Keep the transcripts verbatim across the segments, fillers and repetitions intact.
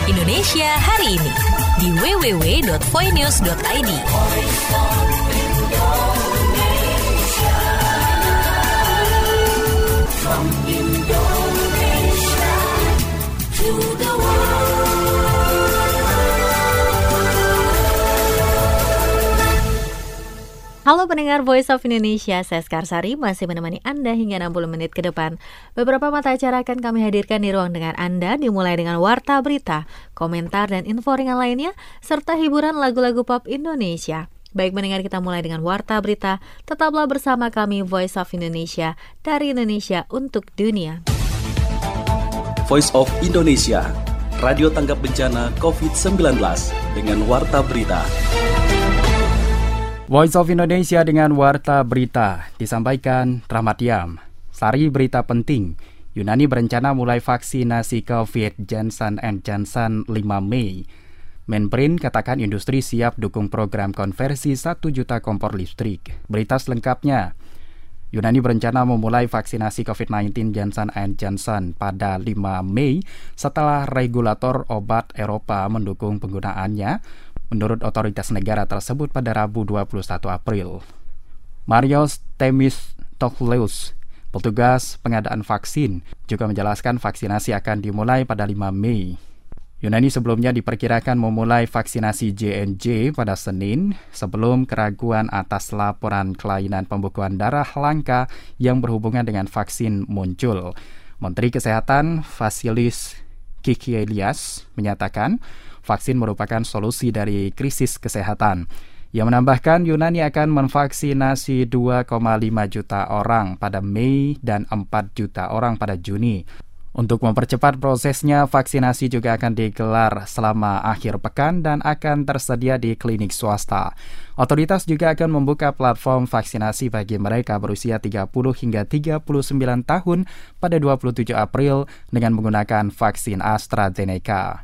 Indonesia hari ini di w w w dot voinews dot i d. From Indonesia to the world. Halo pendengar Voice of Indonesia, saya Skarsari masih menemani Anda hingga enam puluh menit ke depan. Beberapa mata acara akan kami hadirkan di ruang dengar Anda, dimulai dengan warta berita, komentar dan info ringan lainnya, serta hiburan lagu-lagu pop Indonesia. Baik pendengar, kita mulai dengan warta berita. Tetaplah bersama kami Voice of Indonesia, dari Indonesia untuk dunia. Voice of Indonesia, radio tanggap bencana covid sembilan belas dengan warta berita. Voice of Indonesia dengan warta berita disampaikan Rahmat Yam. Sari berita penting, Yunani berencana mulai vaksinasi COVID Johnson and Johnson lima Mei. Menbrin katakan industri siap dukung program konversi satu juta kompor listrik. Berita selengkapnya, Yunani berencana memulai vaksinasi covid sembilan belas Johnson and Johnson pada lima Mei setelah regulator obat Eropa mendukung penggunaannya, menurut otoritas negara tersebut pada Rabu dua puluh satu April. Marios Temistokleus, petugas pengadaan vaksin, juga menjelaskan vaksinasi akan dimulai pada lima Mei. Yunani sebelumnya diperkirakan memulai vaksinasi J and J pada Senin sebelum keraguan atas laporan kelainan pembekuan darah langka yang berhubungan dengan vaksin muncul. Menteri Kesehatan Vasilis Kikielias menyatakan vaksin merupakan solusi dari krisis kesehatan. Ia menambahkan Yunani akan memvaksinasi dua koma lima juta orang pada Mei dan empat juta orang pada Juni. Untuk mempercepat prosesnya, vaksinasi juga akan digelar selama akhir pekan dan akan tersedia di klinik swasta. Otoritas juga akan membuka platform vaksinasi bagi mereka berusia tiga puluh hingga tiga puluh sembilan tahun pada dua puluh tujuh April dengan menggunakan vaksin AstraZeneca.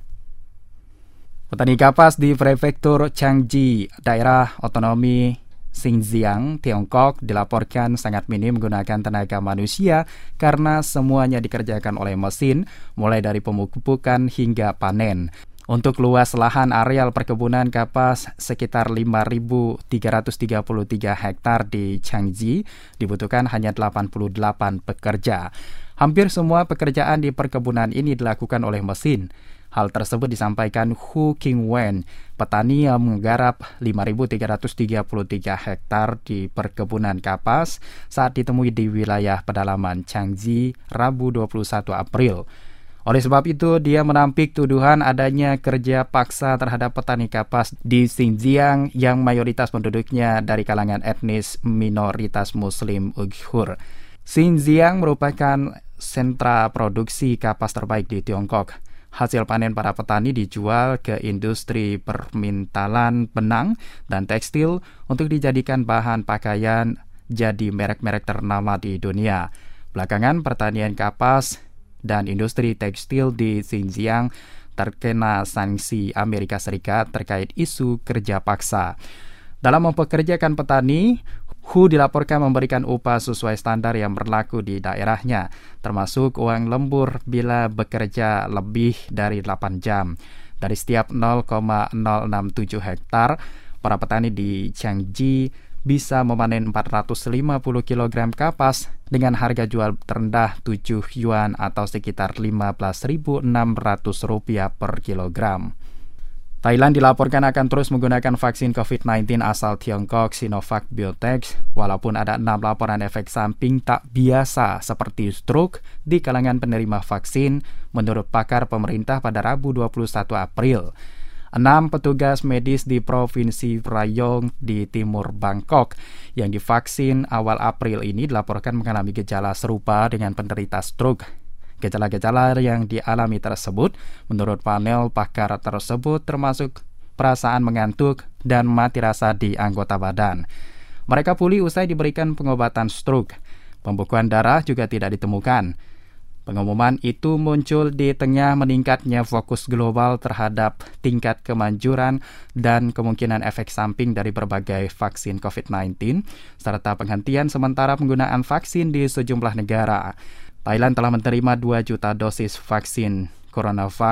Petani kapas di prefektur Changji, daerah otonomi Xinjiang, Tiongkok, dilaporkan sangat minim menggunakan tenaga manusia karena semuanya dikerjakan oleh mesin, mulai dari pemupukan hingga panen. Untuk luas lahan areal perkebunan kapas sekitar lima ribu tiga ratus tiga puluh tiga hektar di Changji, dibutuhkan hanya delapan puluh delapan pekerja. Hampir semua pekerjaan di perkebunan ini dilakukan oleh mesin. Hal tersebut disampaikan Hu Qingwen, petani yang menggarap lima ribu tiga ratus tiga puluh tiga hektar di perkebunan kapas saat ditemui di wilayah pedalaman Changji, Rabu dua puluh satu April. Oleh sebab itu, dia menampik tuduhan adanya kerja paksa terhadap petani kapas di Xinjiang yang mayoritas penduduknya dari kalangan etnis minoritas Muslim Uighur. Xinjiang merupakan sentra produksi kapas terbaik di Tiongkok. Hasil panen para petani dijual ke industri permintalan benang dan tekstil untuk dijadikan bahan pakaian jadi merek-merek ternama di dunia. Belakangan pertanian kapas dan industri tekstil di Xinjiang terkena sanksi Amerika Serikat terkait isu kerja paksa. Dalam mempekerjakan petani, Hu dilaporkan memberikan upah sesuai standar yang berlaku di daerahnya, termasuk uang lembur bila bekerja lebih dari delapan jam. Dari setiap nol koma nol enam tujuh hektar, para petani di Changji bisa memanen empat ratus lima puluh kilogram kapas dengan harga jual terendah tujuh yuan atau sekitar lima belas ribu enam ratus rupiah per kilogram. Thailand dilaporkan akan terus menggunakan vaksin covid sembilan belas asal Tiongkok Sinovac Biotech, walaupun ada enam laporan efek samping tak biasa seperti stroke di kalangan penerima vaksin, menurut pakar pemerintah pada Rabu dua puluh satu April. Enam petugas medis di Provinsi Rayong di timur Bangkok yang divaksin awal April ini dilaporkan mengalami gejala serupa dengan penderita stroke. Gejala-gejala yang dialami tersebut, menurut panel pakar tersebut, termasuk perasaan mengantuk dan mati rasa di anggota badan. Mereka pulih usai diberikan pengobatan stroke. Pembekuan darah juga tidak ditemukan. Pengumuman itu muncul di tengah meningkatnya fokus global terhadap tingkat kemanjuran dan kemungkinan efek samping dari berbagai vaksin covid sembilan belas, serta penghentian sementara penggunaan vaksin di sejumlah negara. Thailand telah menerima dua juta dosis vaksin CoronaVac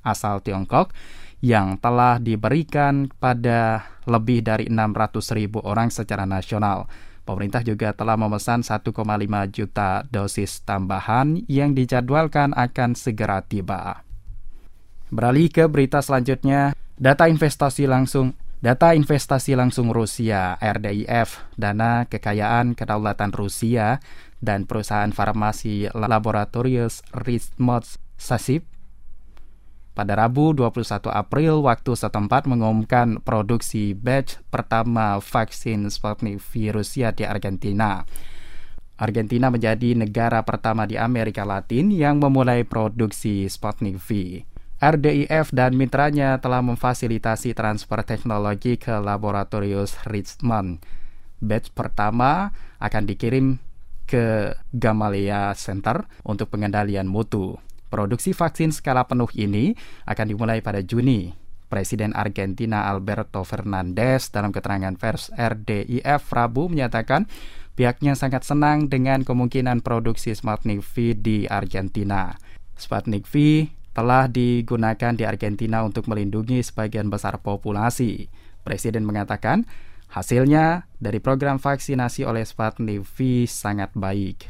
asal Tiongkok yang telah diberikan pada lebih dari enam ratus ribu orang secara nasional. Pemerintah juga telah memesan satu koma lima juta dosis tambahan yang dijadwalkan akan segera tiba. Beralih ke berita selanjutnya, data investasi langsung Data investasi langsung Rusia, R D I F, dana kekayaan kedaulatan Rusia, dan perusahaan farmasi Laboratorius Rismos Sasib pada Rabu dua puluh satu April waktu setempat mengumumkan produksi batch pertama vaksin Sputnik V Rusia di Argentina. Argentina menjadi negara pertama di Amerika Latin yang memulai produksi Sputnik V. R D I F dan mitranya telah memfasilitasi transfer teknologi ke Laboratorius Richmond. Batch pertama akan dikirim ke Gamaleya Center untuk pengendalian mutu. Produksi vaksin skala penuh ini akan dimulai pada Juni. Presiden Argentina Alberto Fernandez dalam keterangan pers R D I F Rabu menyatakan pihaknya sangat senang dengan kemungkinan produksi Sputnik V di Argentina. Sputnik V telah digunakan di Argentina untuk melindungi sebagian besar populasi. Presiden mengatakan, hasilnya dari program vaksinasi oleh Sputnik V sangat baik.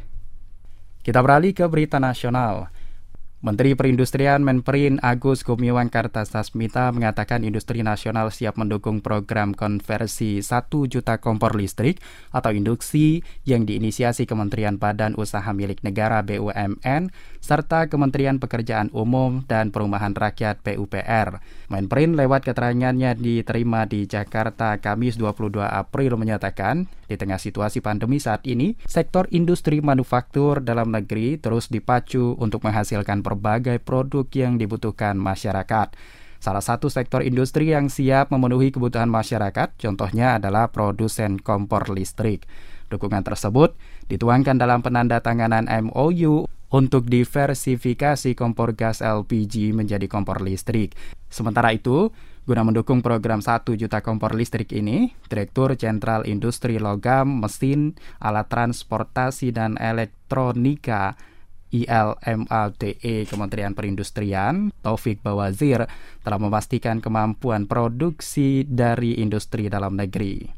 Kita beralih ke berita nasional. Menteri Perindustrian Menperin Agus Gumiwang Kartasasmita mengatakan industri nasional siap mendukung program konversi satu juta kompor listrik atau induksi yang diinisiasi Kementerian Badan Usaha Milik Negara B U M N serta Kementerian Pekerjaan Umum dan Perumahan Rakyat P U P R. Menperin lewat keterangannya diterima di Jakarta Kamis dua puluh dua April menyatakan di tengah situasi pandemi saat ini, sektor industri manufaktur dalam negeri terus dipacu untuk menghasilkan berbagai produk yang dibutuhkan masyarakat. Salah satu sektor industri yang siap memenuhi kebutuhan masyarakat, contohnya adalah produsen kompor listrik. Dukungan tersebut dituangkan dalam penandatanganan M O U untuk diversifikasi kompor gas L P G menjadi kompor listrik. Sementara itu, guna mendukung program satu juta kompor listrik ini, Direktur Jenderal Industri Logam, Mesin, Alat Transportasi dan Elektronika I L M A T E Kementerian Perindustrian, Taufik Bawazir, telah memastikan kemampuan produksi dari industri dalam negeri.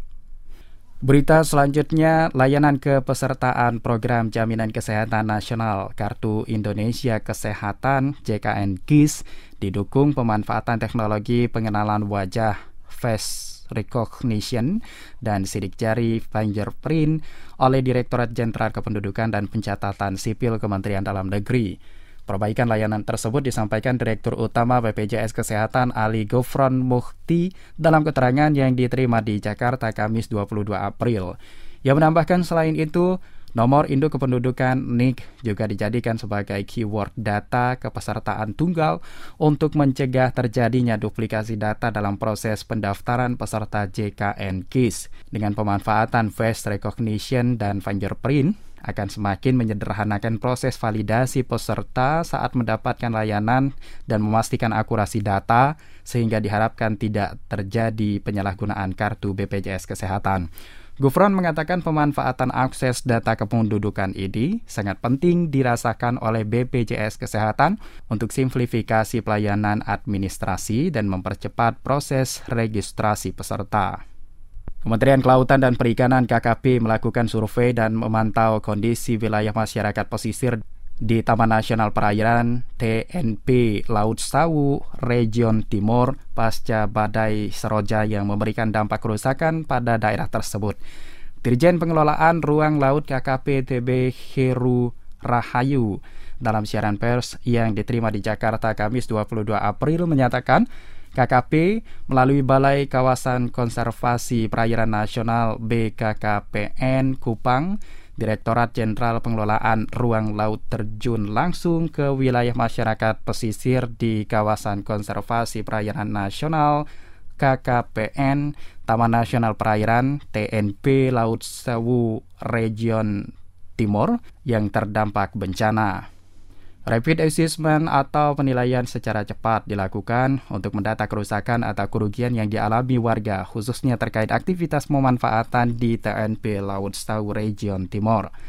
Berita selanjutnya, layanan kepesertaan Program Jaminan Kesehatan Nasional Kartu Indonesia Kesehatan J K N K I S didukung pemanfaatan teknologi pengenalan wajah face recognition dan sidik jari fingerprint oleh Direktorat Jenderal Kependudukan dan Pencatatan Sipil Kementerian Dalam Negeri. Perbaikan layanan tersebut disampaikan Direktur Utama B P J S Kesehatan Ali Gufron Mukhti dalam keterangan yang diterima di Jakarta Kamis dua puluh dua April. Ia menambahkan selain itu, nomor induk kependudukan N I K juga dijadikan sebagai keyword data kepesertaan tunggal untuk mencegah terjadinya duplikasi data dalam proses pendaftaran peserta J K N K I S. Dengan pemanfaatan face recognition dan fingerprint, akan semakin menyederhanakan proses validasi peserta saat mendapatkan layanan dan memastikan akurasi data, sehingga diharapkan tidak terjadi penyalahgunaan kartu B P J S Kesehatan. Gufron mengatakan pemanfaatan akses data kependudukan ini sangat penting dirasakan oleh B P J S Kesehatan untuk simplifikasi pelayanan administrasi dan mempercepat proses registrasi peserta. Kementerian Kelautan dan Perikanan K K P melakukan survei dan memantau kondisi wilayah masyarakat pesisir di Taman Nasional Perairan T N P Laut Sawu, Region Timur, pasca badai Seroja yang memberikan dampak kerusakan pada daerah tersebut. Dirjen Pengelolaan Ruang Laut K K P T B Heru Rahayu dalam siaran pers yang diterima di Jakarta Kamis dua puluh dua April menyatakan K K P melalui Balai Kawasan Konservasi Perairan Nasional B K K P N Kupang, Direktorat Jenderal Pengelolaan Ruang Laut terjun langsung ke wilayah masyarakat pesisir di Kawasan Konservasi Perairan Nasional K K P N Taman Nasional Perairan T N P Laut Sawu Region Timur yang terdampak bencana. Rapid assessment atau penilaian secara cepat dilakukan untuk mendata kerusakan atau kerugian yang dialami warga, khususnya terkait aktivitas pemanfaatan di T N P Laut Sawu Region Timur.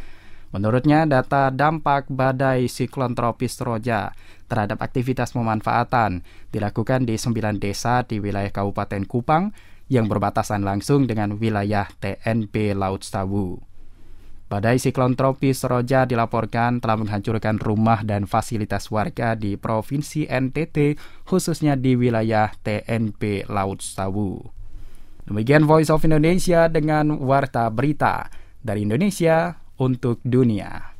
Menurutnya, data dampak badai siklon tropis Roja terhadap aktivitas pemanfaatan dilakukan di sembilan desa di wilayah Kabupaten Kupang yang berbatasan langsung dengan wilayah T N P Laut Sawu. Badai siklon tropis Roja dilaporkan telah menghancurkan rumah dan fasilitas warga di Provinsi N T T, khususnya di wilayah T N P Laut Sawu. Demikian Voice of Indonesia dengan Warta Berita dari Indonesia untuk dunia.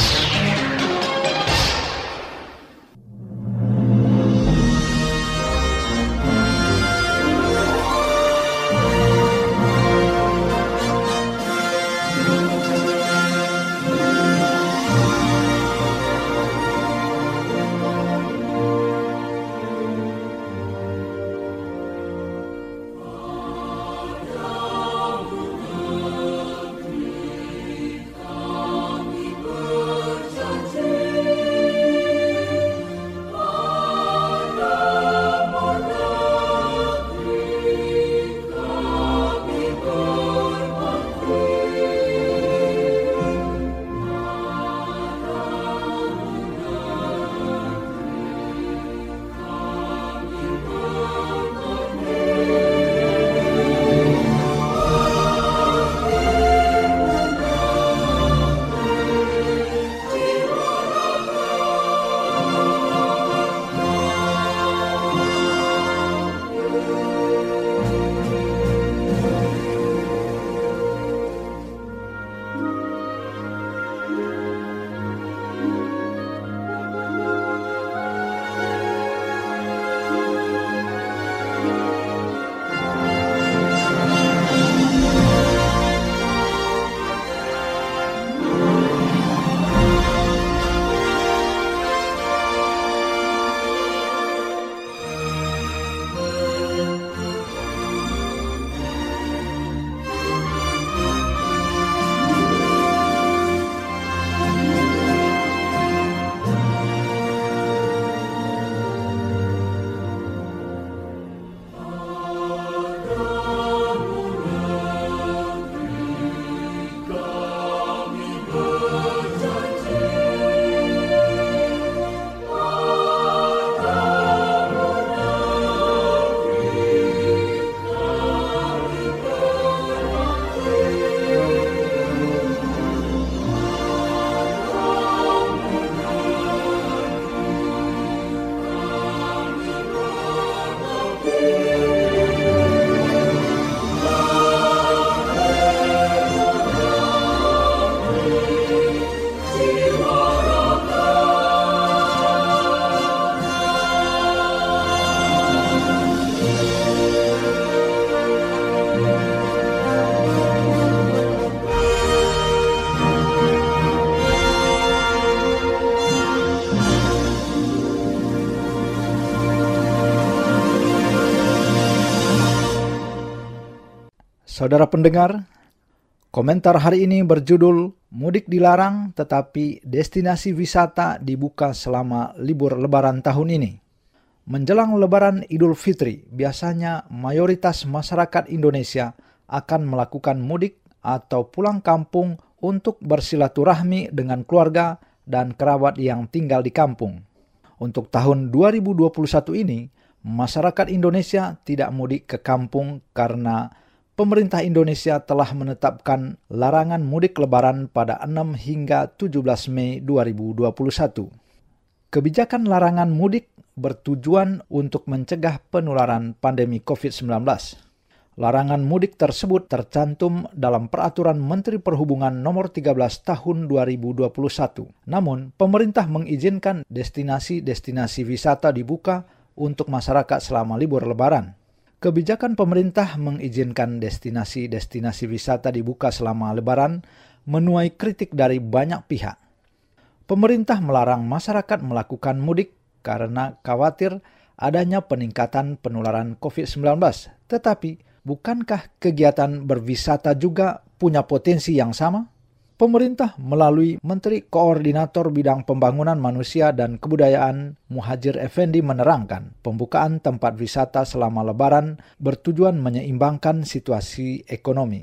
Saudara pendengar, komentar hari ini berjudul Mudik dilarang tetapi destinasi wisata dibuka selama libur lebaran tahun ini. Menjelang lebaran Idul Fitri, biasanya mayoritas masyarakat Indonesia akan melakukan mudik atau pulang kampung untuk bersilaturahmi dengan keluarga dan kerabat yang tinggal di kampung. Untuk tahun dua ribu dua puluh satu ini, masyarakat Indonesia tidak mudik ke kampung karena pemerintah Indonesia telah menetapkan larangan mudik lebaran pada enam hingga tujuh belas Mei dua ribu dua puluh satu. Kebijakan larangan mudik bertujuan untuk mencegah penularan pandemi covid sembilan belas. Larangan mudik tersebut tercantum dalam Peraturan Menteri Perhubungan Nomor tiga belas Tahun dua ribu dua puluh satu. Namun, pemerintah mengizinkan destinasi-destinasi wisata dibuka untuk masyarakat selama libur lebaran. Kebijakan pemerintah mengizinkan destinasi-destinasi wisata dibuka selama lebaran menuai kritik dari banyak pihak. Pemerintah melarang masyarakat melakukan mudik karena khawatir adanya peningkatan penularan covid sembilan belas. Tetapi, bukankah kegiatan berwisata juga punya potensi yang sama? Pemerintah melalui Menteri Koordinator Bidang Pembangunan Manusia dan Kebudayaan Muhadjir Effendi menerangkan pembukaan tempat wisata selama lebaran bertujuan menyeimbangkan situasi ekonomi.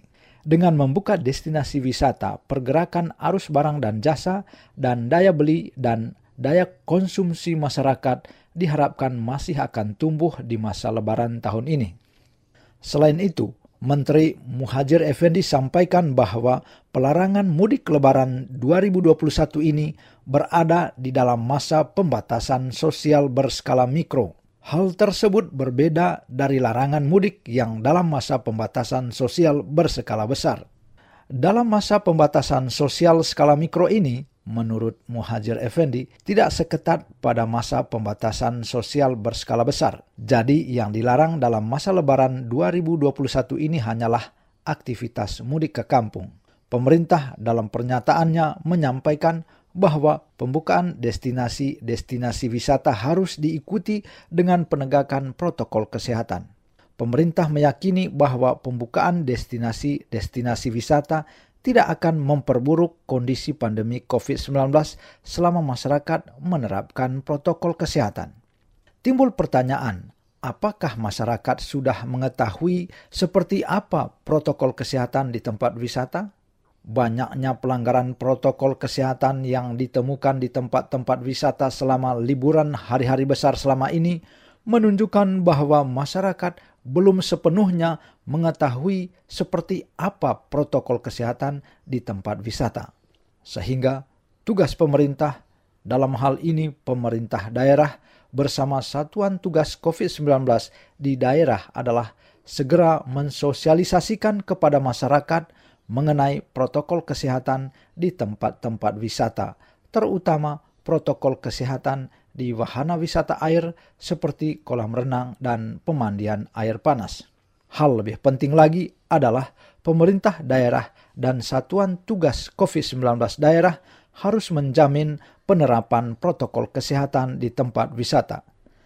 dengan membuka destinasi wisata, pergerakan arus barang dan jasa, dan daya beli dan daya konsumsi masyarakat diharapkan masih akan tumbuh di masa Lebaran tahun ini. Selain itu, Menteri Muhadjir Effendi sampaikan bahwa pelarangan mudik Lebaran dua ribu dua puluh satu ini berada di dalam masa pembatasan sosial berskala mikro. Hal tersebut berbeda dari larangan mudik yang dalam masa pembatasan sosial berskala besar. Dalam masa pembatasan sosial skala mikro ini, menurut Muhadjir Effendi, tidak seketat pada masa pembatasan sosial berskala besar. Jadi yang dilarang dalam masa Lebaran dua ribu dua puluh satu ini hanyalah aktivitas mudik ke kampung. Pemerintah dalam pernyataannya menyampaikan bahwa pembukaan destinasi-destinasi wisata harus diikuti dengan penegakan protokol kesehatan. Pemerintah meyakini bahwa pembukaan destinasi-destinasi wisata tidak akan memperburuk kondisi pandemi covid sembilan belas selama masyarakat menerapkan protokol kesehatan. Timbul pertanyaan, apakah masyarakat sudah mengetahui seperti apa protokol kesehatan di tempat wisata? Banyaknya pelanggaran protokol kesehatan yang ditemukan di tempat-tempat wisata selama liburan hari-hari besar selama ini menunjukkan bahwa masyarakat belum sepenuhnya mengetahui seperti apa protokol kesehatan di tempat wisata. Sehingga tugas pemerintah, dalam hal ini pemerintah daerah bersama Satuan Tugas covid sembilan belas di daerah adalah segera mensosialisasikan kepada masyarakat mengenai protokol kesehatan di tempat-tempat wisata, terutama protokol kesehatan di wahana wisata air seperti kolam renang dan pemandian air panas. Hal lebih penting lagi adalah pemerintah daerah dan Satuan Tugas covid sembilan belas daerah harus menjamin penerapan protokol kesehatan di tempat wisata.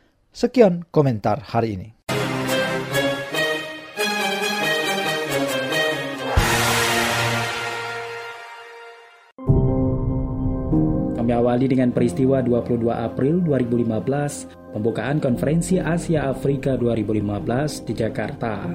Sekian komentar hari ini. Kami awali dengan peristiwa dua puluh dua April dua ribu lima belas, pembukaan Konferensi Asia Afrika dua ribu lima belas di Jakarta.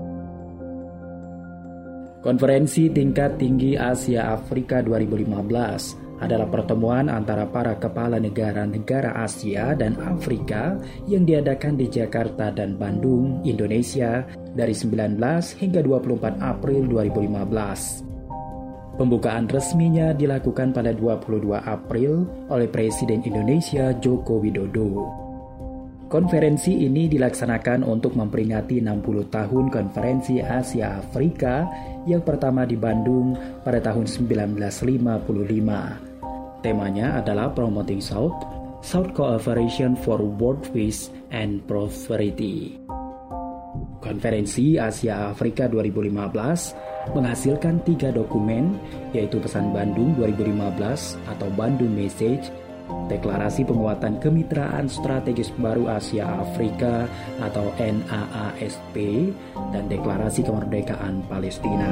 Konferensi Tingkat Tinggi Asia Afrika dua ribu lima belas adalah pertemuan antara para kepala negara-negara Asia dan Afrika yang diadakan di Jakarta dan Bandung, Indonesia dari sembilan belas hingga dua puluh empat April dua ribu lima belas. Pembukaan resminya dilakukan pada dua puluh dua April oleh Presiden Indonesia Joko Widodo. Konferensi ini dilaksanakan untuk memperingati enam puluh tahun Konferensi Asia Afrika yang pertama di Bandung pada tahun sembilan belas lima puluh lima. Temanya adalah Promoting South, South Cooperation for World Peace and Prosperity. Konferensi Asia Afrika dua ribu lima belas menghasilkan tiga dokumen, yaitu Pesan Bandung dua ribu lima belas atau Bandung Message, Deklarasi Penguatan Kemitraan Strategis Baru Asia Afrika atau N A A S P, dan Deklarasi Kemerdekaan Palestina.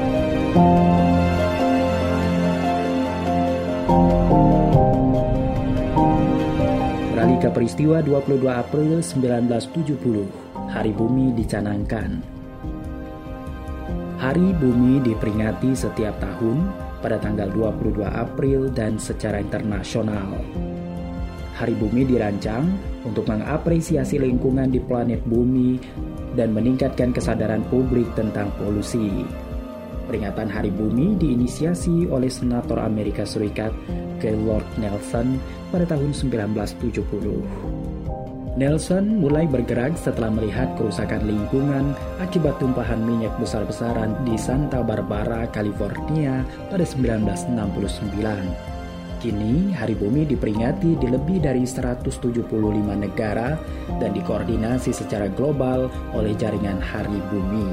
Beralih ke peristiwa dua puluh dua April sembilan belas tujuh puluh, Hari Bumi dicanangkan. Hari Bumi diperingati setiap tahun pada tanggal dua puluh dua April dan secara internasional. Hari Bumi dirancang untuk mengapresiasi lingkungan di planet Bumi dan meningkatkan kesadaran publik tentang polusi. Peringatan Hari Bumi diinisiasi oleh Senator Amerika Serikat Gaylord Nelson pada tahun sembilan belas tujuh puluh. Nelson mulai bergerak setelah melihat kerusakan lingkungan akibat tumpahan minyak besar-besaran di Santa Barbara, California pada sembilan belas enam puluh sembilan. Kini, Hari Bumi diperingati di lebih dari seratus tujuh puluh lima negara dan dikoordinasi secara global oleh Jaringan Hari Bumi.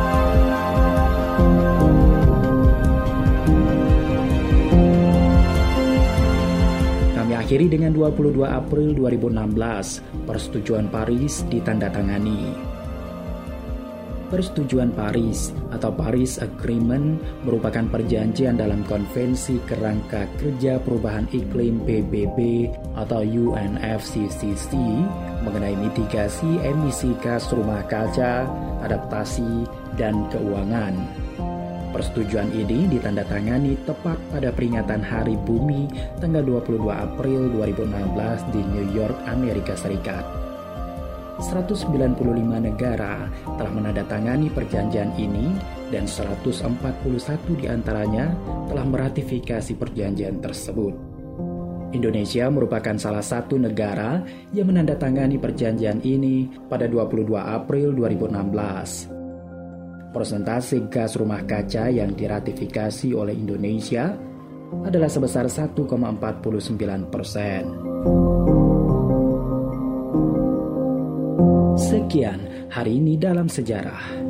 Akhiri dengan dua puluh dua April dua ribu enam belas, Persetujuan Paris ditandatangani. Persetujuan Paris atau Paris Agreement merupakan perjanjian dalam Konvensi Kerangka Kerja Perubahan Iklim P B B atau U N F C C C mengenai mitigasi emisi gas rumah kaca, adaptasi, dan keuangan. Persetujuan ini ditandatangani tepat pada peringatan Hari Bumi tanggal dua puluh dua April dua ribu enam belas di New York, Amerika Serikat. seratus sembilan puluh lima negara telah menandatangani perjanjian ini dan seratus empat puluh satu diantaranya telah meratifikasi perjanjian tersebut. Indonesia merupakan salah satu negara yang menandatangani perjanjian ini pada dua puluh dua April dua ribu enam belas. Persentase gas rumah kaca yang diratifikasi oleh Indonesia adalah sebesar satu koma empat sembilan persen. Sekian hari ini dalam sejarah.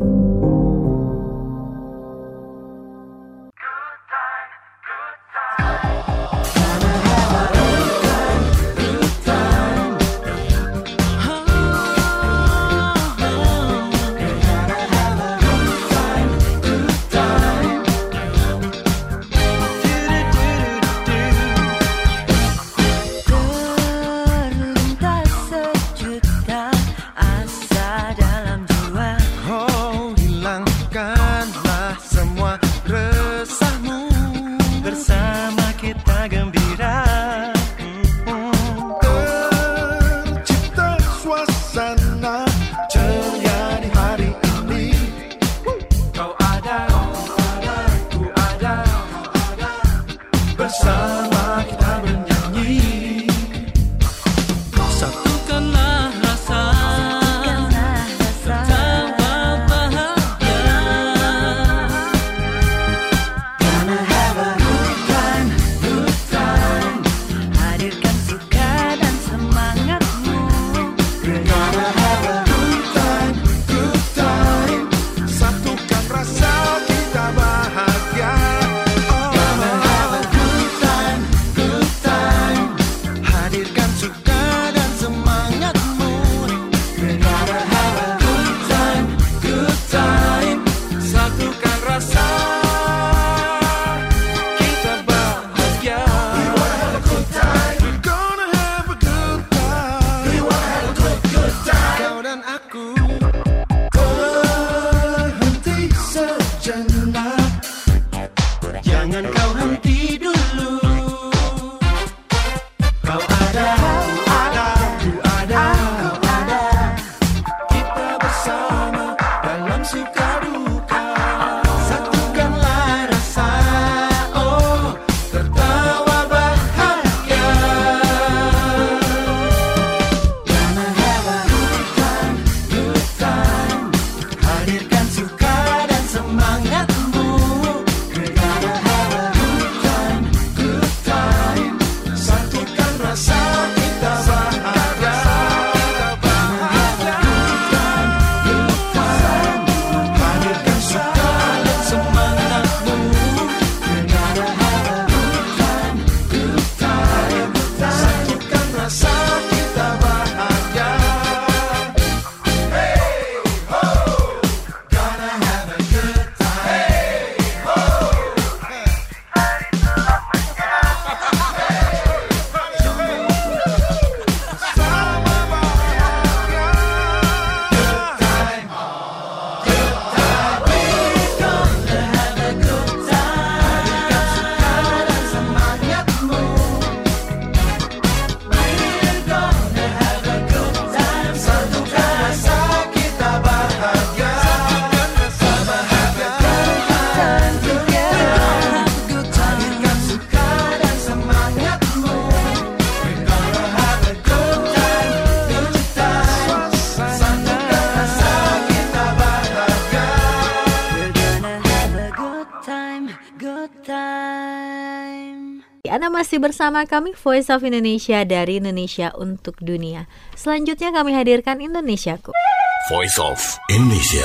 Anda masih bersama kami Voice of Indonesia dari Indonesia untuk Dunia. Selanjutnya kami hadirkan Indonesiaku. Voice of Indonesia.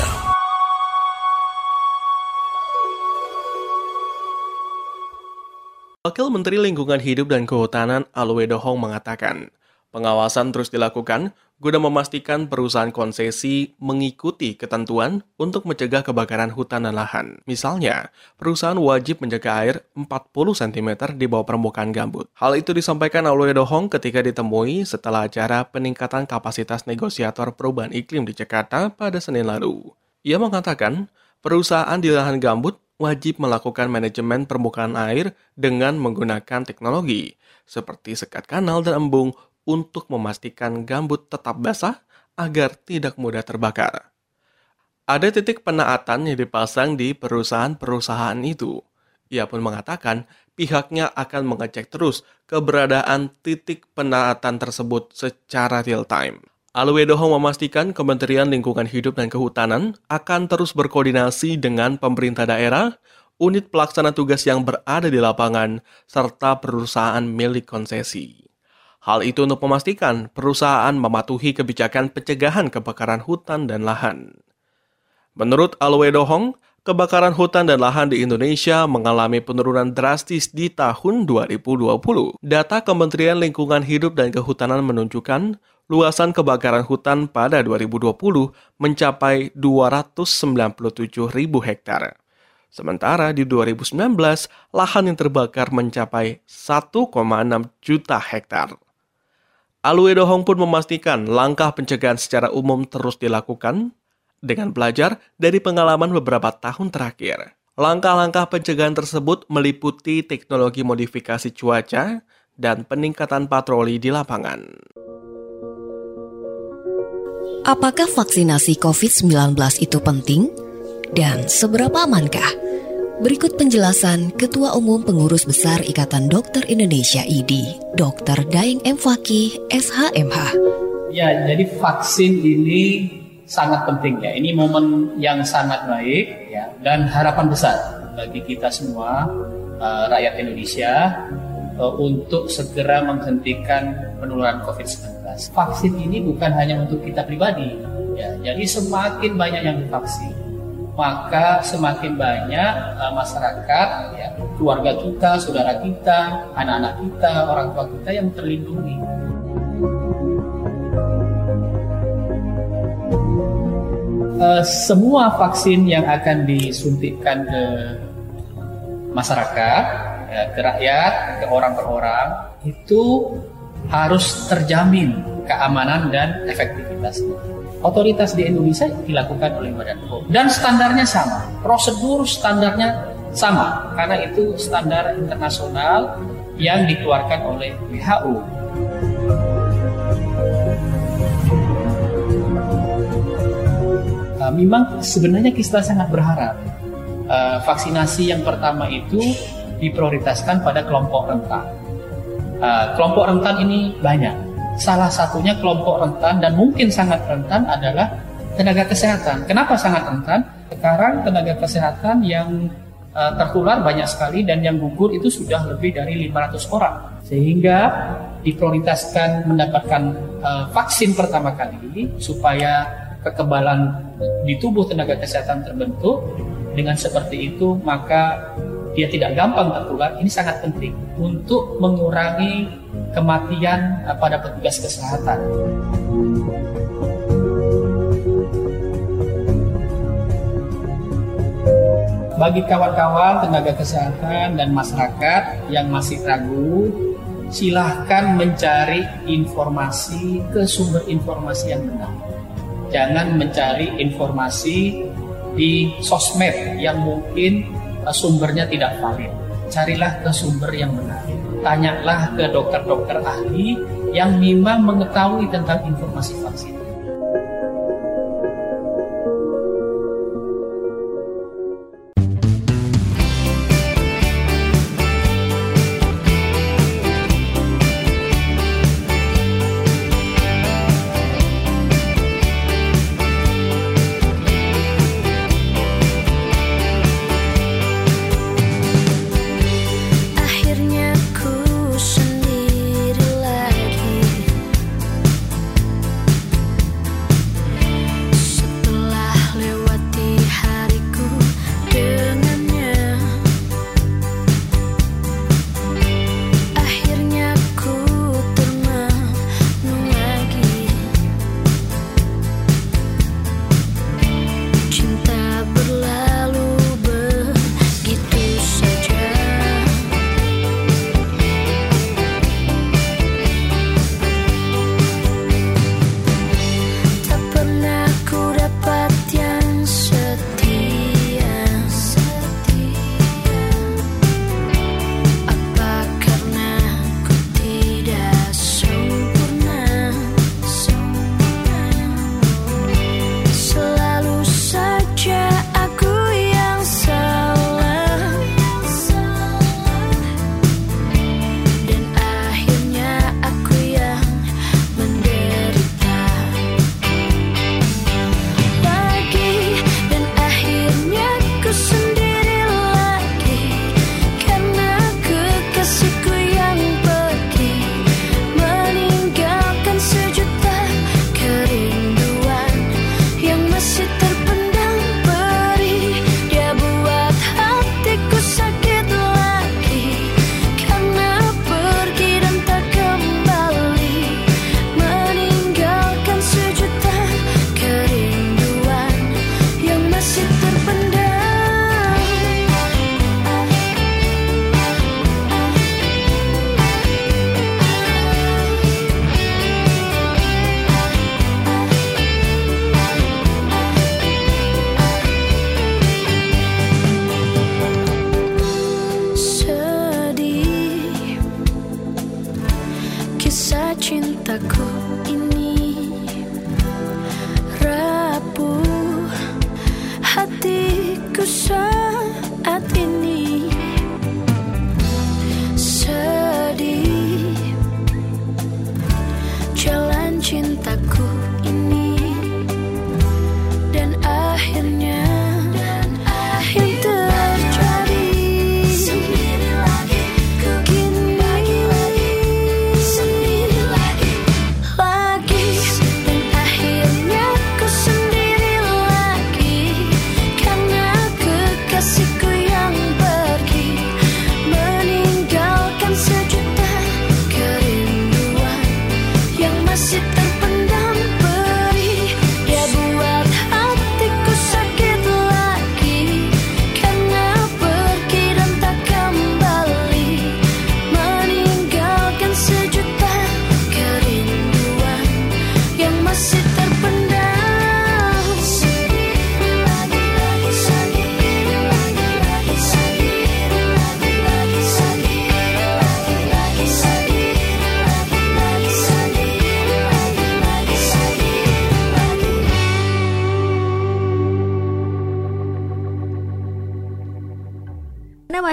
Wakil Menteri Lingkungan Hidup dan Kehutanan Alwedo Hong mengatakan, pengawasan terus dilakukan guna memastikan perusahaan konsesi mengikuti ketentuan untuk mencegah kebakaran hutan dan lahan. Misalnya, perusahaan wajib menjaga air empat puluh sentimeter di bawah permukaan gambut. Hal itu disampaikan Alwedo Hong ketika ditemui setelah acara peningkatan kapasitas negosiator perubahan iklim di Jakarta pada Senin lalu. Ia mengatakan, perusahaan di lahan gambut wajib melakukan manajemen permukaan air dengan menggunakan teknologi seperti sekat kanal dan embung untuk memastikan gambut tetap basah agar tidak mudah terbakar. Ada titik penaatan yang dipasang di perusahaan-perusahaan itu. Ia pun mengatakan pihaknya akan mengecek terus keberadaan titik penaatan tersebut secara real time. Alwedohong memastikan Kementerian Lingkungan Hidup dan Kehutanan akan terus berkoordinasi dengan pemerintah daerah, unit pelaksana tugas yang berada di lapangan, serta perusahaan milik konsesi. Hal itu untuk memastikan perusahaan mematuhi kebijakan pencegahan kebakaran hutan dan lahan. Menurut Alwedohong, kebakaran hutan dan lahan di Indonesia mengalami penurunan drastis di tahun dua ribu dua puluh. Data Kementerian Lingkungan Hidup dan Kehutanan menunjukkan luasan kebakaran hutan pada dua ribu dua puluh mencapai dua ratus sembilan puluh tujuh ribu hektar. Sementara di dua ribu sembilan belas, lahan yang terbakar mencapai satu koma enam juta hektar. Alwedohong pun memastikan langkah pencegahan secara umum terus dilakukan dengan belajar dari pengalaman beberapa tahun terakhir. Langkah-langkah pencegahan tersebut meliputi teknologi modifikasi cuaca dan peningkatan patroli di lapangan. Apakah vaksinasi covid sembilan belas itu penting? Dan seberapa amankah? Berikut penjelasan Ketua Umum Pengurus Besar Ikatan Dokter Indonesia I D I, Dokter Daeng M. Fakih, S H M H. Ya, jadi vaksin ini sangat penting ya. Ini momen yang sangat baik ya, dan harapan besar bagi kita semua uh, rakyat Indonesia uh, untuk segera menghentikan penularan covid sembilan belas. Vaksin ini bukan hanya untuk kita pribadi ya. Jadi semakin banyak yang divaksin, maka semakin banyak uh, masyarakat ya, keluarga kita, saudara kita, anak-anak kita, orang tua kita yang terlindungi. Uh, semua vaksin yang akan disuntikkan ke masyarakat, ya, ke rakyat, ke orang per orang, itu harus terjamin keamanan dan efektivitasnya. Otoritas di Indonesia dilakukan oleh Badan P O M dan standarnya sama, prosedur standarnya sama, karena itu standar internasional yang dikeluarkan oleh W H O. Uh, memang sebenarnya kita sangat berharap uh, vaksinasi yang pertama itu diprioritaskan pada kelompok rentan. Uh, kelompok rentan ini banyak. Salah satunya kelompok rentan dan mungkin sangat rentan adalah tenaga kesehatan. Kenapa sangat rentan? Sekarang tenaga kesehatan yang uh, tertular banyak sekali dan yang gugur itu sudah lebih dari lima ratus orang. Sehingga diprioritaskan mendapatkan uh, vaksin pertama kali supaya kekebalan di tubuh tenaga kesehatan terbentuk. Dengan seperti itu maka dia tidak gampang tertular. Ini sangat penting untuk mengurangi kematian pada petugas kesehatan. Bagi kawan-kawan tenaga kesehatan dan masyarakat yang masih ragu, silahkan mencari informasi ke sumber informasi yang benar. Jangan mencari informasi di sosmed yang mungkin sumbernya tidak valid. Carilah ke sumber yang benar. Tanyalah ke dokter-dokter ahli yang memang mengetahui tentang informasi vaksin.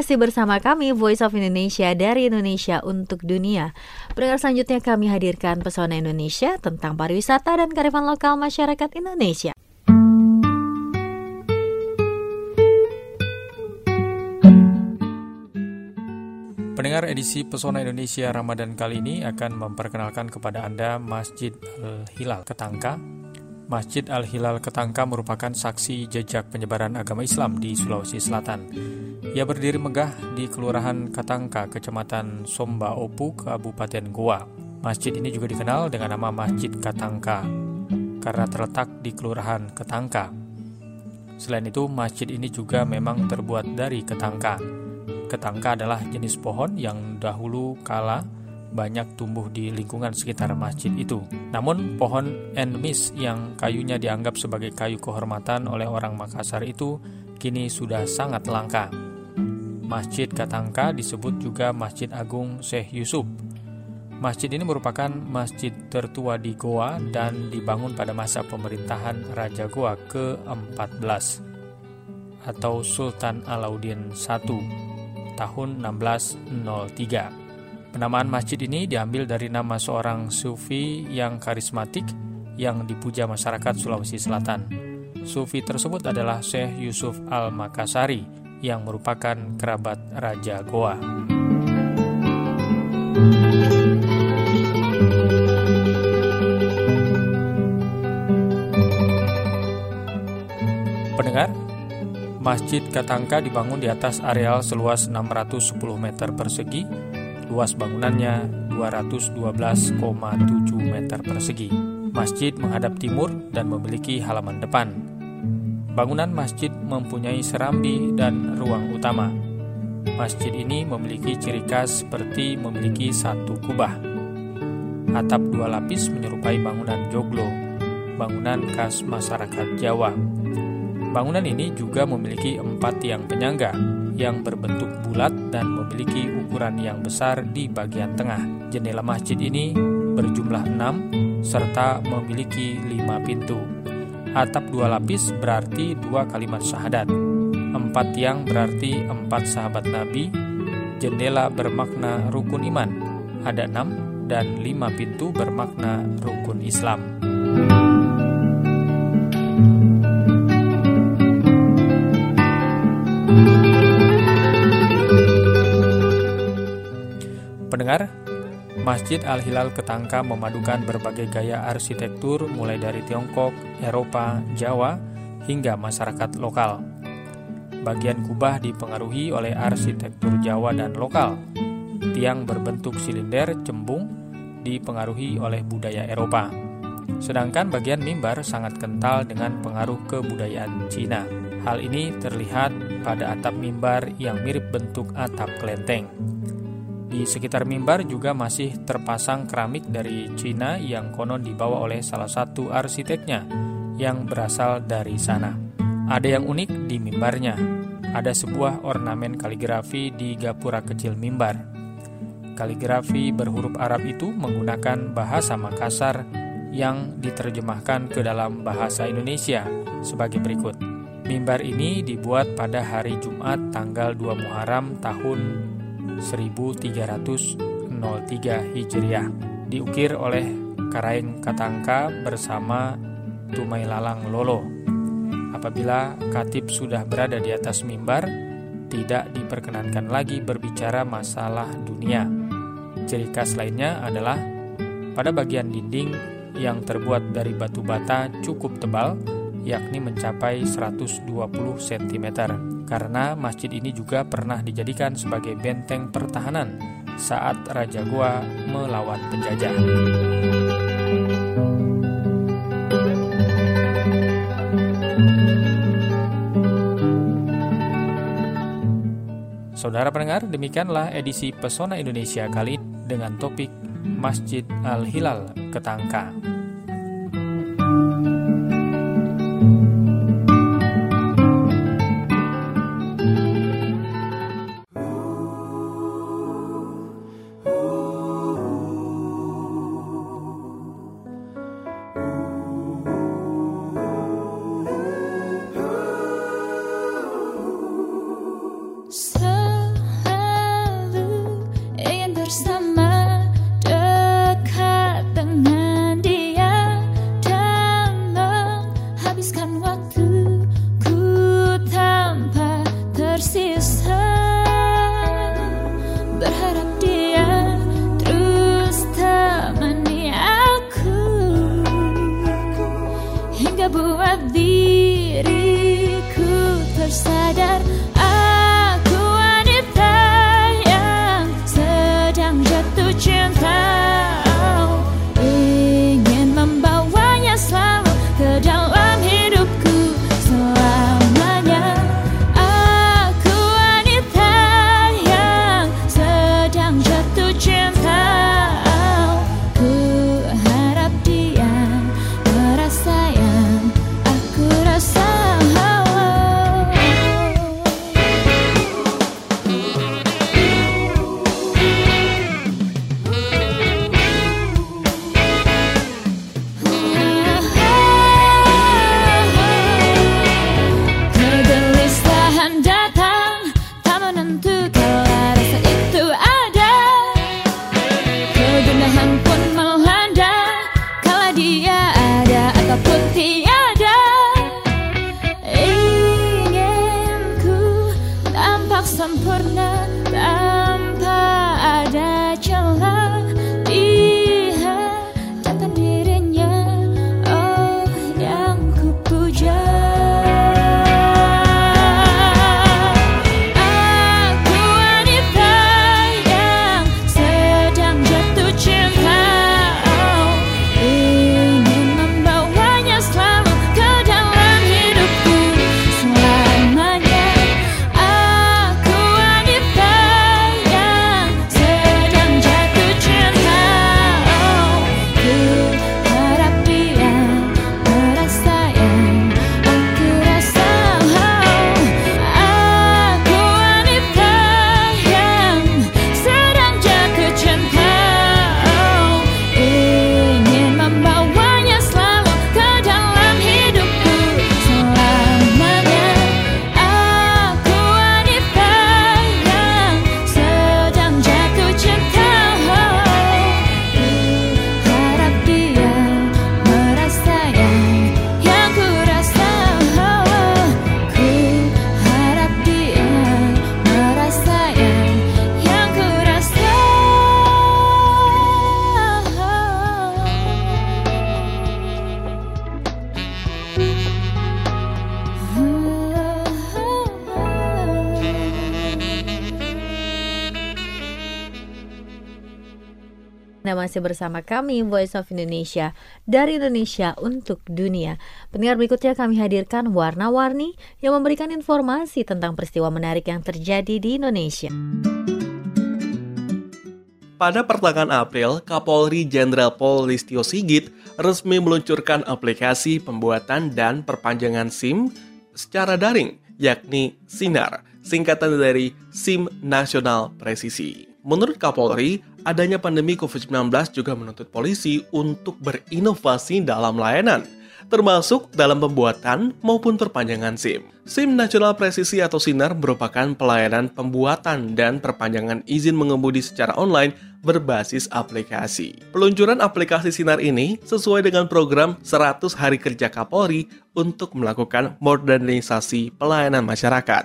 masih bersama kami Voice of Indonesia dari Indonesia untuk dunia. Pendengar, selanjutnya kami hadirkan Pesona Indonesia tentang pariwisata dan kearifan lokal masyarakat Indonesia. Pendengar, edisi Pesona Indonesia Ramadan kali ini akan memperkenalkan kepada Anda Masjid Al-Hilal Ketangka. Masjid Al-Hilal Ketangka merupakan saksi jejak penyebaran agama Islam di Sulawesi Selatan. Ia berdiri megah di Kelurahan Ketangka, Kecamatan Somba Opu, Kabupaten Goa. Masjid ini juga dikenal dengan nama Masjid Ketangka karena terletak di Kelurahan Ketangka. Selain itu, masjid ini juga memang terbuat dari ketangka. Ketangka adalah jenis pohon yang dahulu kala banyak tumbuh di lingkungan sekitar masjid itu. Namun pohon endemis yang kayunya dianggap sebagai kayu kehormatan oleh orang Makassar itu kini sudah sangat langka. Masjid Ketangka disebut juga Masjid Agung Syekh Yusuf. Masjid ini merupakan masjid tertua di Goa dan dibangun pada masa pemerintahan Raja Goa ke empat belas atau Sultan Alauddin satu tahun enam belas nol tiga. Penamaan masjid ini diambil dari nama seorang sufi yang karismatik yang dipuja masyarakat Sulawesi Selatan. Sufi tersebut adalah Syekh Yusuf Al-Makassari yang merupakan kerabat Raja Goa. Pendengar, Masjid Ketangka dibangun di atas areal seluas enam ratus sepuluh meter persegi. Luas bangunannya dua ratus dua belas koma tujuh meter persegi. Masjid menghadap timur dan memiliki halaman depan. Bangunan masjid mempunyai serambi dan ruang utama. Masjid ini memiliki ciri khas seperti memiliki satu kubah. Atap dua lapis menyerupai bangunan joglo, bangunan khas masyarakat Jawa. Bangunan ini juga memiliki empat tiang penyangga yang berbentuk bulat dan memiliki ukuran yang besar di bagian tengah. Jendela masjid ini berjumlah enam serta memiliki lima pintu. Atap dua lapis berarti dua kalimat syahadat. Empat tiang berarti empat sahabat Nabi. Jendela bermakna rukun iman, ada enam, dan lima pintu bermakna rukun Islam. Pendengar, Masjid Al-Hilal Ketangka memadukan berbagai gaya arsitektur mulai dari Tiongkok, Eropa, Jawa, hingga masyarakat lokal. Bagian kubah dipengaruhi oleh arsitektur Jawa dan lokal. Tiang berbentuk silinder cembung dipengaruhi oleh budaya Eropa. Sedangkan bagian mimbar sangat kental dengan pengaruh kebudayaan Cina. Hal ini terlihat pada atap mimbar yang mirip bentuk atap kelenteng. Di sekitar mimbar juga masih terpasang keramik dari Cina yang konon dibawa oleh salah satu arsiteknya yang berasal dari sana. Ada yang unik di mimbarnya. Ada sebuah ornamen kaligrafi di gapura kecil mimbar. Kaligrafi berhuruf Arab itu menggunakan bahasa Makassar yang diterjemahkan ke dalam bahasa Indonesia sebagai berikut. Mimbar ini dibuat pada hari Jumat tanggal dua Muharram tahun seribu tiga ratus tiga Hijriah, diukir oleh Karaeng Ketangka bersama Tumai Lalang Lolo. Apabila khatib sudah berada di atas mimbar, tidak diperkenankan lagi berbicara masalah dunia. Ciri khas lainnya adalah pada bagian dinding yang terbuat dari batu bata cukup tebal, yakni mencapai seratus dua puluh sentimeter. Karena masjid ini juga pernah dijadikan sebagai benteng pertahanan saat Raja Goa melawan penjajah. Saudara pendengar, demikianlah edisi Pesona Indonesia kali ini dengan topik Masjid Al-Hilal Ketangka. hingga buat diriku tersadar aku wanita yang sedang jatuh cinta. Ingin membawanya selalu ke dalam hidupku selamanya. Aku wanita yang sedang jatuh cinta. Ku harap dia merasa yang aku rasa. Kegelisahan datang tak menentu kala rasa itu ada. Kegundahan pun melanda kala dia ada ataupun tiada. Inginku tampak sempurna tanpa ada celah di hadapan dirinya, oh yang ku puja. Aku wanita yang sedang jatuh cinta. Ingin membawanya selalu ke dalam hidupku selamanya. Aku wanita yang sedang jatuh cinta. Ku harap dia merasa yang aku rasa. Aku wanita yang sedang jatuh cinta. Ingin membawanya selalu ke dalam hidupku selamanya. Aku wanita yang sedang jatuh cinta. Ku harap dia merasa yang yang ku rasa. Ku harap dia merasa yang yang ku rasa. Anda masih bersama kami Voice of Indonesia dari Indonesia untuk dunia. Pendengar, berikutnya kami hadirkan warna-warni yang memberikan informasi tentang peristiwa menarik yang terjadi di Indonesia. Pada pertengahan April, Kapolri Jenderal Pol Listio Sigit resmi meluncurkan aplikasi pembuatan dan perpanjangan SIM secara daring, yakni Sinar, singkatan dari SIM Nasional Presisi. Menurut Kapolri, adanya pandemi covid sembilan belas juga menuntut polisi untuk berinovasi dalam layanan, termasuk dalam pembuatan maupun perpanjangan SIM. SIM Nasional Presisi atau Sinar merupakan pelayanan pembuatan dan perpanjangan izin mengemudi secara online berbasis aplikasi. Peluncuran aplikasi Sinar ini sesuai dengan program seratus Hari Kerja Kapolri untuk melakukan modernisasi pelayanan masyarakat.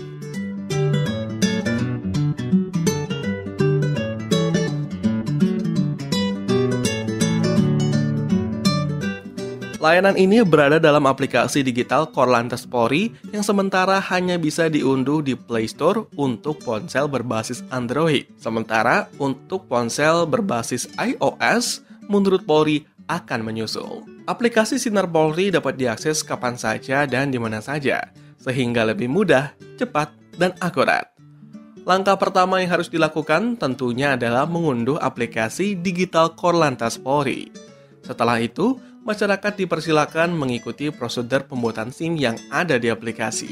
Layanan ini berada dalam aplikasi digital Korlantas Polri yang sementara hanya bisa diunduh di Play Store untuk ponsel berbasis Android. Sementara untuk ponsel berbasis iOS, menurut Polri akan menyusul. Aplikasi Sinar Polri dapat diakses kapan saja dan di mana saja, sehingga lebih mudah, cepat, dan akurat. Langkah pertama yang harus dilakukan tentunya adalah mengunduh aplikasi digital Korlantas Polri. Setelah itu, masyarakat dipersilakan mengikuti prosedur pembuatan SIM yang ada di aplikasi.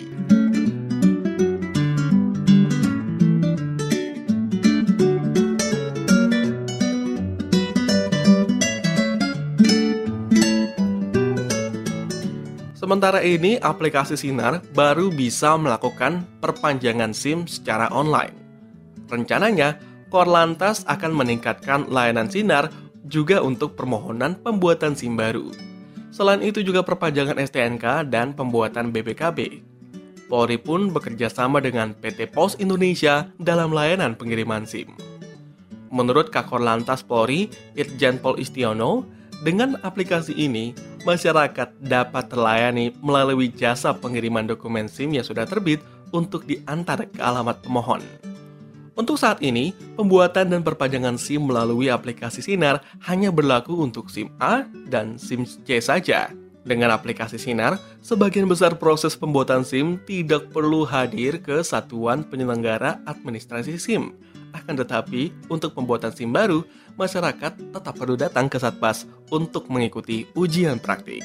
Sementara ini, aplikasi Sinar baru bisa melakukan perpanjangan SIM secara online. Rencananya, Korlantas akan meningkatkan layanan Sinar juga untuk permohonan pembuatan SIM baru. Selain itu juga perpanjangan S T N K dan pembuatan B P K B. Polri pun bekerja sama dengan P T Pos Indonesia dalam layanan pengiriman SIM. Menurut Kakor Lantas Polri, Irjen Pol Istiono, Dengan aplikasi ini, masyarakat dapat terlayani melalui jasa pengiriman dokumen SIM yang sudah terbit untuk diantar ke alamat pemohon. Untuk saat ini, pembuatan dan perpanjangan SIM melalui aplikasi Sinar hanya berlaku untuk SIM A dan SIM C saja. Dengan aplikasi Sinar, sebagian besar proses pembuatan SIM tidak perlu hadir ke satuan penyelenggara administrasi SIM. Akan tetapi, untuk pembuatan SIM baru, masyarakat tetap perlu datang ke Satpas untuk mengikuti ujian praktik.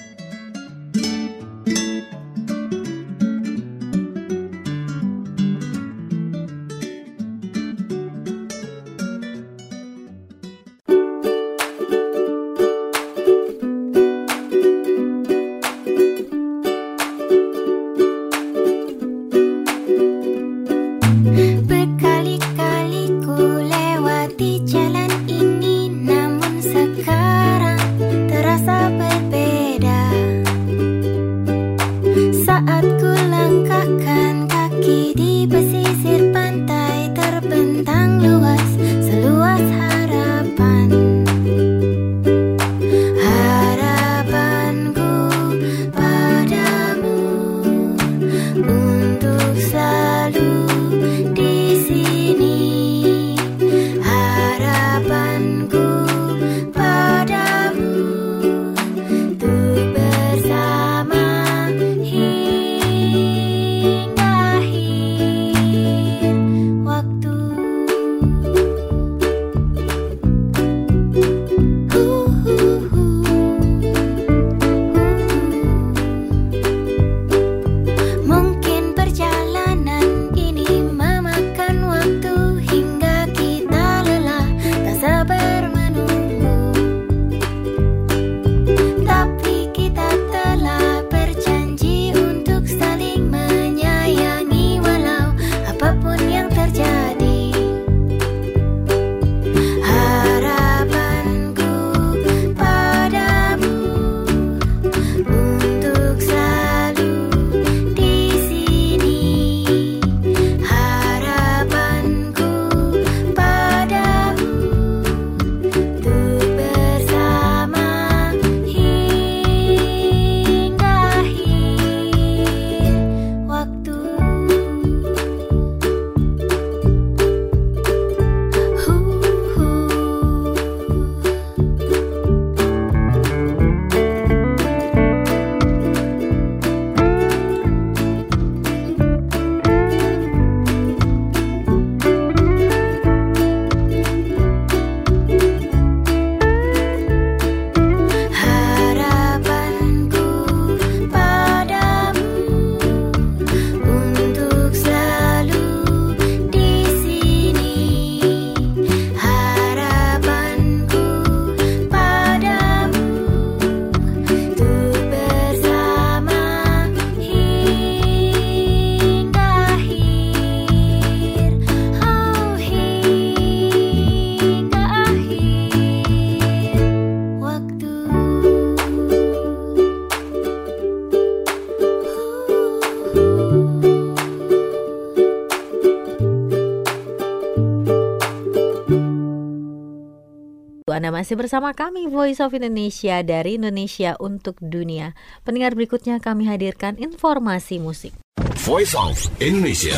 Anda masih bersama kami Voice of Indonesia dari Indonesia untuk Dunia. Pendengar, berikutnya kami hadirkan informasi musik. Voice of Indonesia.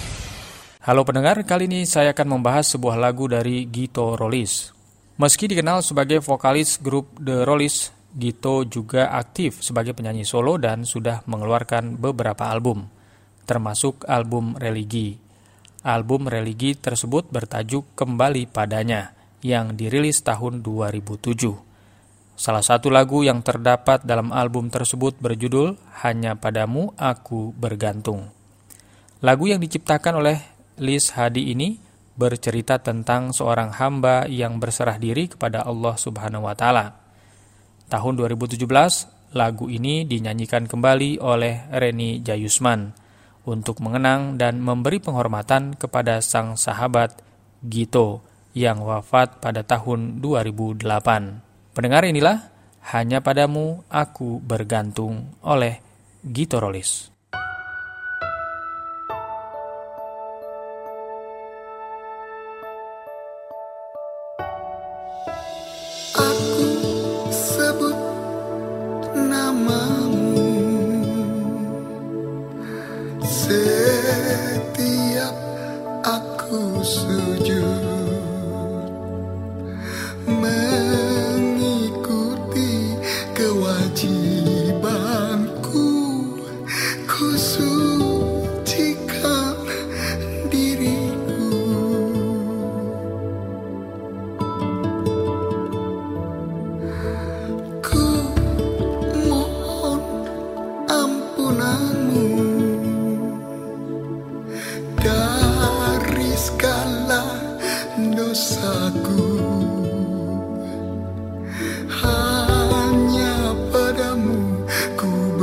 Halo pendengar, kali ini saya akan membahas sebuah lagu dari Gito Rollis. Meski dikenal sebagai vokalis grup The Rollis, Gito juga aktif sebagai penyanyi solo dan sudah mengeluarkan beberapa album, termasuk album Religi. Album Religi tersebut bertajuk Kembali Padanya, yang dirilis tahun dua ribu tujuh. Salah satu lagu yang terdapat dalam album tersebut berjudul Hanya Padamu Aku Bergantung. Lagu yang diciptakan oleh Liz Hadi ini bercerita tentang seorang hamba yang berserah diri kepada Allah Subhanahu wa Ta'ala. Tahun dua ribu tujuh belas, lagu ini dinyanyikan kembali oleh Reni Jayusman untuk mengenang dan memberi penghormatan kepada sang sahabat Gito yang wafat pada tahun dua ribu delapan. Pendengar, inilah Hanya Padamu Aku Bergantung oleh Gito Rollis. Aku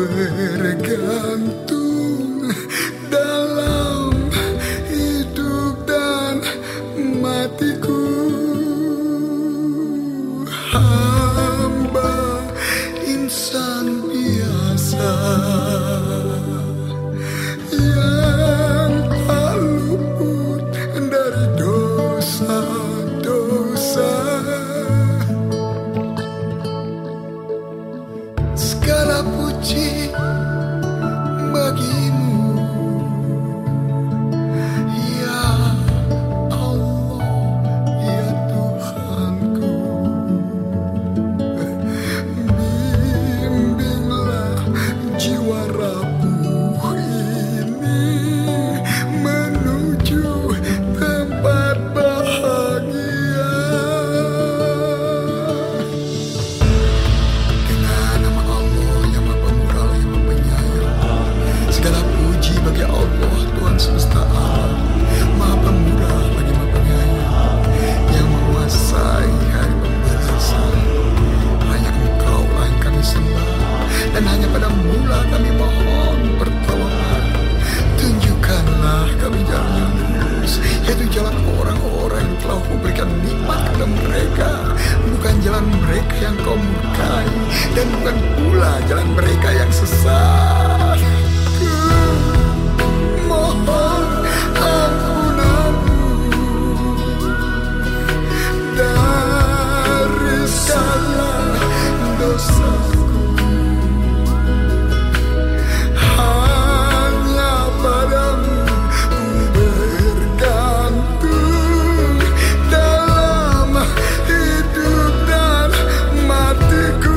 bergantung dalam hidup dan matiku. Hamba insan biasa yang tak luput dari dosa-dosa. Segala puji bagimu, ya Allah, ya Tuhanku. Bimbinglah jiwa rapuh ini menuju tempat bahagia. Dengan nama Allah yang Maha Pemurah, yang Maha Penyayang, segala puji bagi Allah Tuhan semesta alam, Maha Pemurah lagi Maha Penyayang, yang menguasai hari pembalasan. Hanya Engkau-lah yang kami sembah, dan hanya pada-Mu lah kami mohon pertolongan. Tunjukkanlah kami jalan yang lurus, yaitu jalan orang-orang yang telah Kau berikan nikmat kepada mereka, bukan jalan mereka yang Kau murkai, dan bukan pula jalan mereka yang sesat. Ku mohon ampunan-Mu dari segala dosaku. Hanya pada-Mu ku bergantung dalam hidup dan matiku.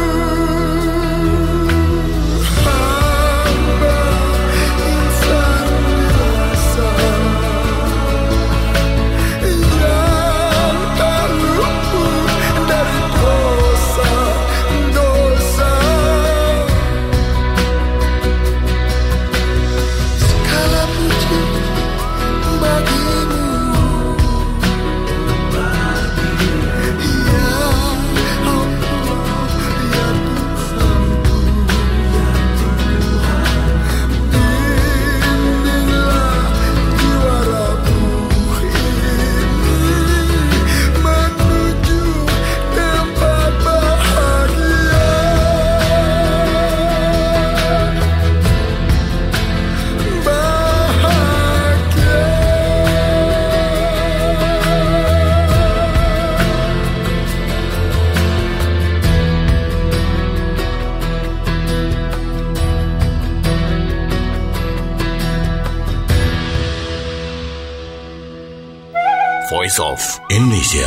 Hamba insan biasa yang tak luput dari dosa-dosa. Segala puji bagimu, ya Allah, ya Tuhanku. Bimbinglah jiwa rapuh ini menuju tempat bahagia. Voice of Indonesia.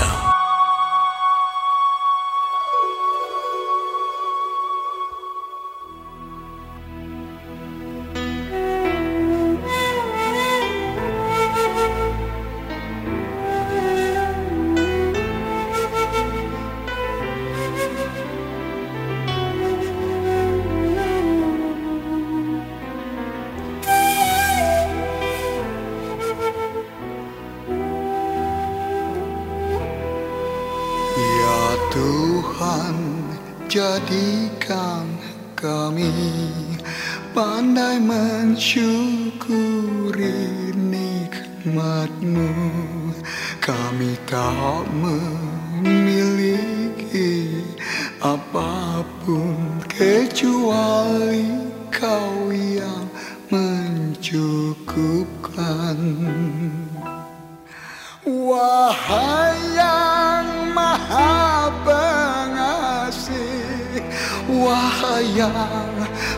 Ya Tuhan, jadikan kami pandai mensyukuri nikmat-Mu. Kami tak memiliki apapun kecuali Kau yang mencukupkan. Wahai yang Maha Pengasih, wahai yang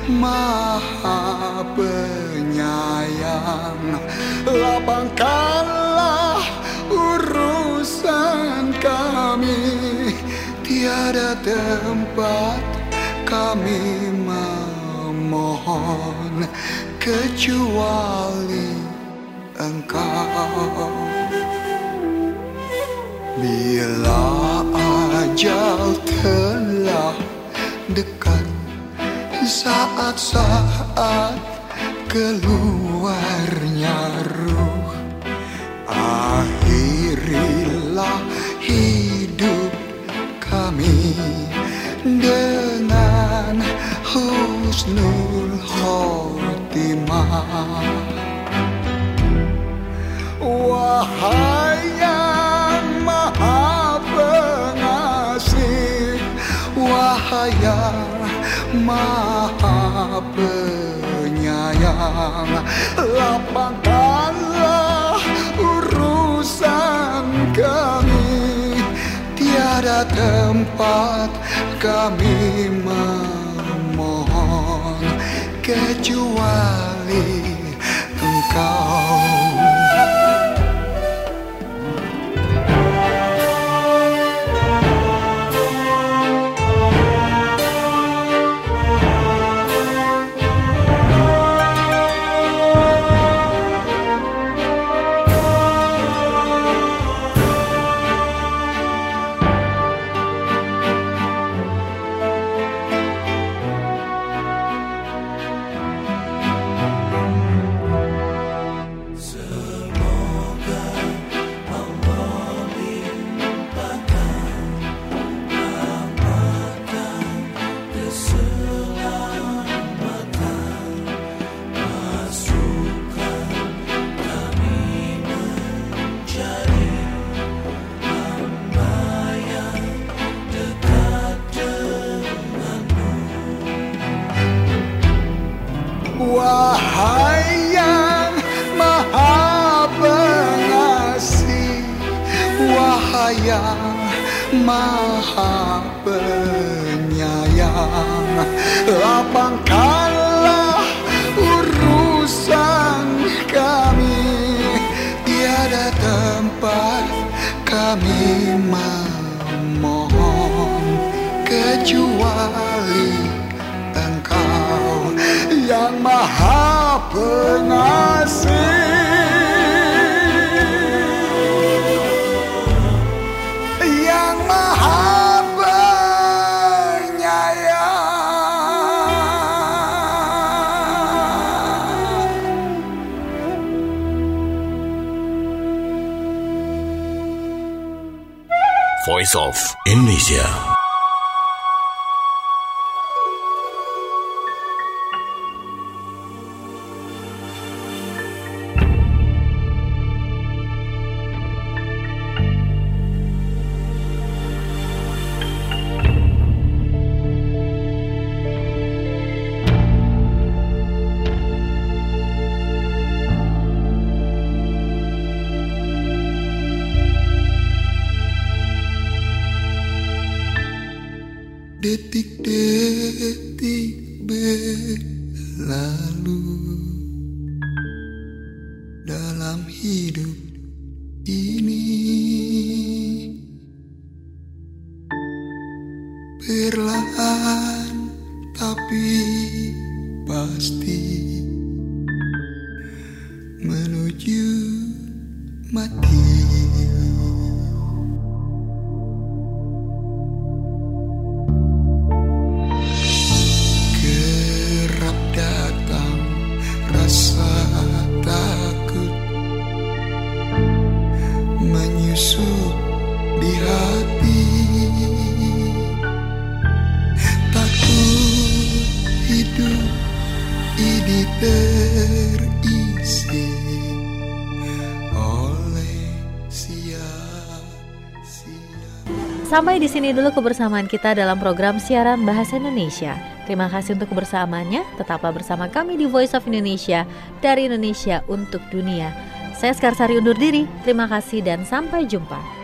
Maha Penyayang, lapangkanlah urusan kami. Tiada tempat kami memohon kecuali Engkau. Bila ajal telah dekat, saat-saat keluarnya ruh, akhirilah hidup kami dengan khusyuk husnul khotimah. Wahai yang maha pengasih, wahai yang maha penyayang, lapangkanlah urusan kami, tiada tempat kami memohon kecuali Engkau. Wahai yang maha pengasih, wahai yang maha penyayang, lapangkanlah urusan kami, tiada tempat kami memohon kecuali Engkau yang maha pengasih, yang maha penyayang. Voice of Indonesia. Detik-detik berlalu dalam hidup ini, perlahan tapi pasti menuju mati. Menyusup di hati, takut hidup ini terisi oleh sia-sia. Sampai di sini dulu kebersamaan kita dalam program siaran Bahasa Indonesia. Terima kasih untuk kebersamaannya. Tetaplah bersama kami di Voice of Indonesia, dari Indonesia untuk dunia. Saya Skarsari undur diri. Terima kasih dan sampai jumpa.